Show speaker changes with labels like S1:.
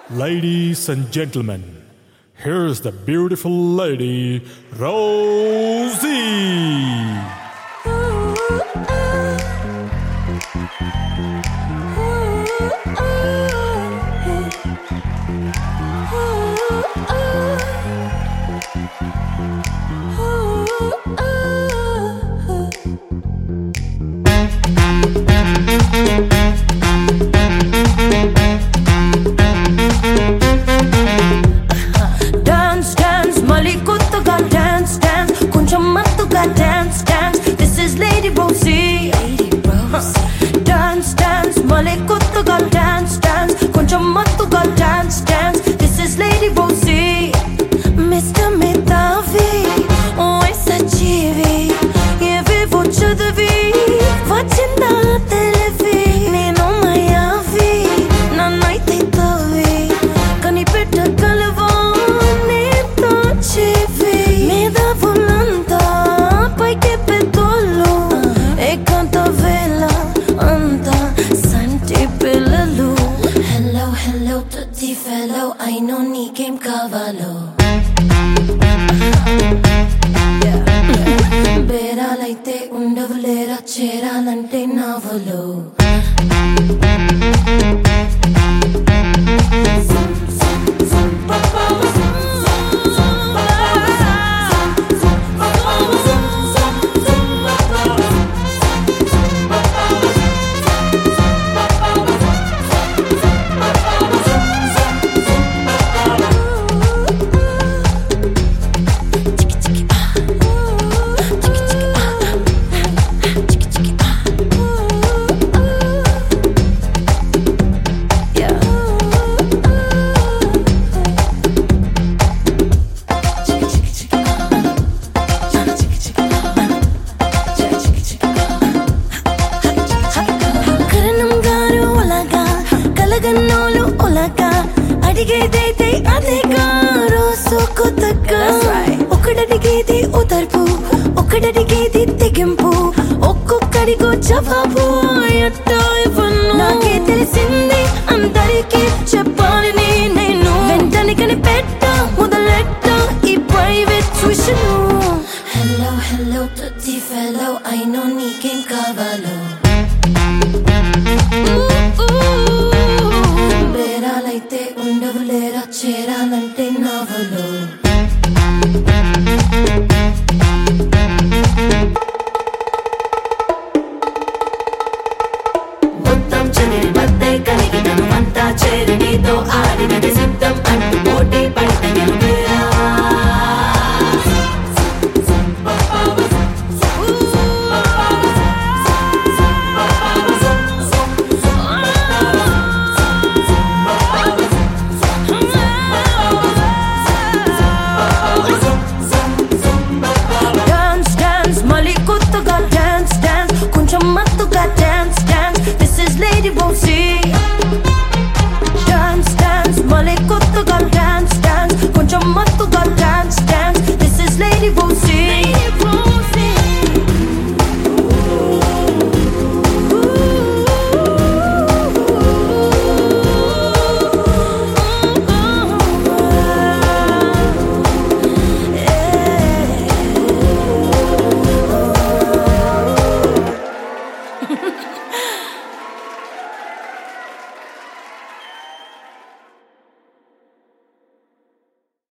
S1: Ladies and gentlemen, here's the beautiful lady, Rosie.
S2: Dance, dance, this is Lady Rosie. Dance, dance, male kutuga dance, dance, koncham matuga dance, dance, this is Lady Rosie. Mr. Metavi, oh esa chivi, ye vivo chadavi, vachinda televi, neno mayavi, nanaite tavi, kani petta kalava, ne to chivi, meda volanta. Hello, tutti fellow, I know నీకేం కావాలో బేరాలైతే ఉండవులేరా చేరాలంటే నావలో కలగన్నోలు ఉలక అడిగేదైతే అదేగా రోజు కొత్తగా ఒకడడిగేది ఉదర్పు ఒకడడిగేది తెగింపు ఒక్కొక్కడిగో జవాబు ఎట్టో ఇవ్వను నాకే తెలిసింది అందరికీ చెప్పాలని నేను వెంటనే కనిపెట్ట మొదలెట్ట ఈ ప్రైవేట్ ట్యూషన్ హలో హలో తుత్తి ఫెలో ఐ నో నీకేం కావాలో బేరాలైతే ఉండవులేరా చేరాలంటే నావలో మొత్తం చెదిరి బద్దే కలిగినను అంతా చేరి నీతో ఆడినది సిద్ధం అంటూ పోటీ పడిన గెలుపురా Dance, dance, this is Lady Rosie. Dance, dance, male kutuga dance, dance, koncham matuga dance, dance, this is Lady Rosie. Lady Rosie.